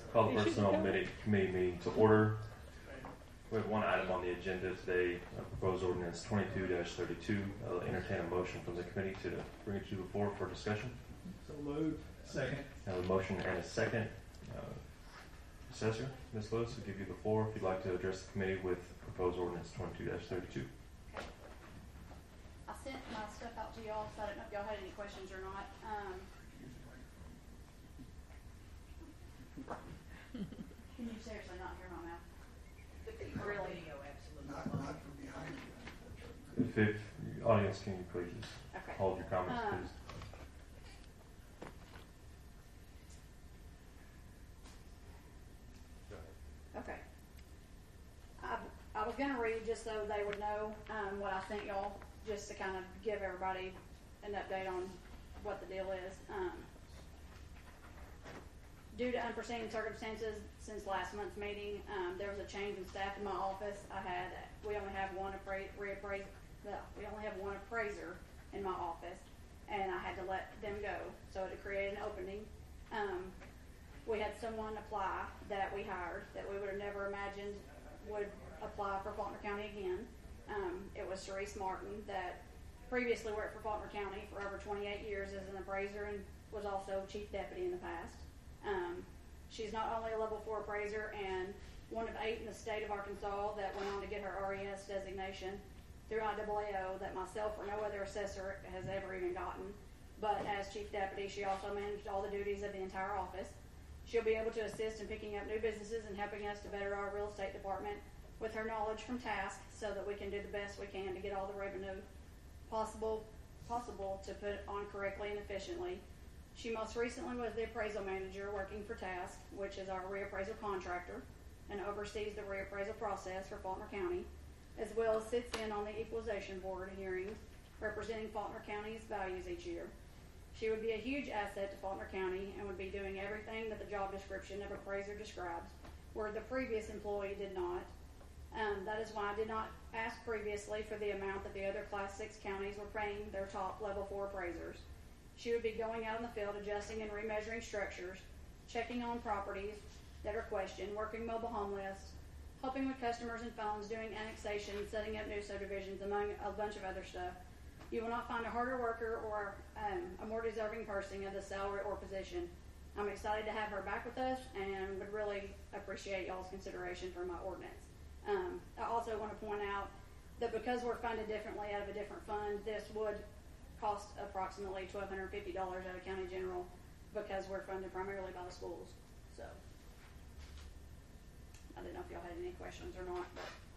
Call the Personnel Committee meeting to order. We have one item on the agenda today, proposed ordinance 22-32. I'll entertain a motion from the committee to bring it to the floor for discussion. So moved. Second. I have a motion and a second. Assessor, Ms. Lewis, will give you the floor if you'd like to address the committee with proposed ordinance 22-32. I sent my stuff out to y'all, so I don't know if y'all had any questions or not. Can you seriously not hear my mouth? Really? Not from behind you. If audience, can you please just Okay. hold your comments, please? Okay. I was going to read just so they would know what I sent y'all, just to kind of give everybody an update on what the deal is. Due to unforeseen circumstances since last month's meeting, there was a change in staff in my office. We only have one appraiser in my office, and I had to let them go. So to create an opening, we had someone apply that we hired that we would have never imagined would apply for Faulkner County again. It was Sharice Martin that previously worked for Faulkner County for over 28 years as an appraiser and was also chief deputy in the past. She's not only a level 4 appraiser and one of 8 in the state of Arkansas that went on to get her RES designation through IAAO that myself or no other assessor has ever even gotten. But as chief deputy, she also managed all the duties of the entire office. She'll be able to assist in picking up new businesses and helping us to better our real estate department with her knowledge from task so that we can do the best we can to get all the revenue possible to put on correctly and efficiently. She most recently was the appraisal manager working for TASK, which is our reappraisal contractor, and oversees the reappraisal process for Faulkner County, as well as sits in on the equalization board hearings representing Faulkner County's values each year. She would be a huge asset to Faulkner County and would be doing everything that the job description of appraiser describes, where the previous employee did not. That is why I did not ask previously for the amount that the other Class 6 counties were paying their top level 4 appraisers. She would be going out in the field, adjusting and remeasuring structures, checking on properties that are questioned, working mobile home lists, helping with customers and phones, doing annexation, setting up new subdivisions, among a bunch of other stuff. You will not find a harder worker or a more deserving person of the salary or position. I'm excited to have her back with us and would really appreciate y'all's consideration for my ordinance. I also want to point out that because we're funded differently out of a different fund, this would cost approximately $1,250 out of county general because we're funded primarily by the schools. So I didn't know if y'all had any questions or not.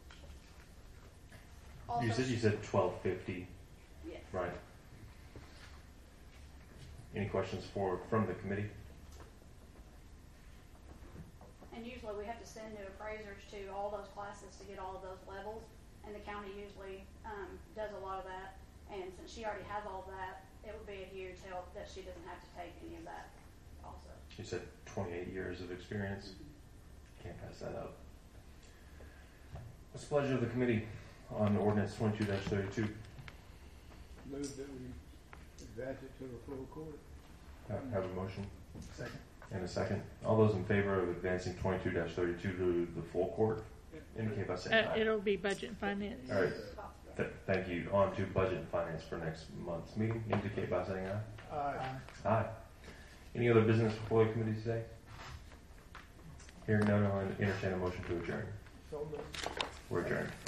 But also, You said $1,250. yes. Right. Any questions from the committee? And usually we have to send new appraisers to all those classes to get all of those levels, and the county usually does a lot of that. And since she already has all of that, it would be a huge help that she doesn't have to take any of that also. You said 28 years of experience. Can't pass that up. What's the pleasure of the committee on ordinance 22-32? Move that we advance it to the full court. Have a motion Second. and a second. All those in favor of advancing 22-32 to the full court, indicate by saying aye. It'll be budget and finance. All right. Thank you. On to budget and finance for next month's meeting. Indicate by saying aye. Aye. Aye. Any other business before the committee today? Hearing none, I'll entertain a motion to adjourn. So moved. We're adjourned.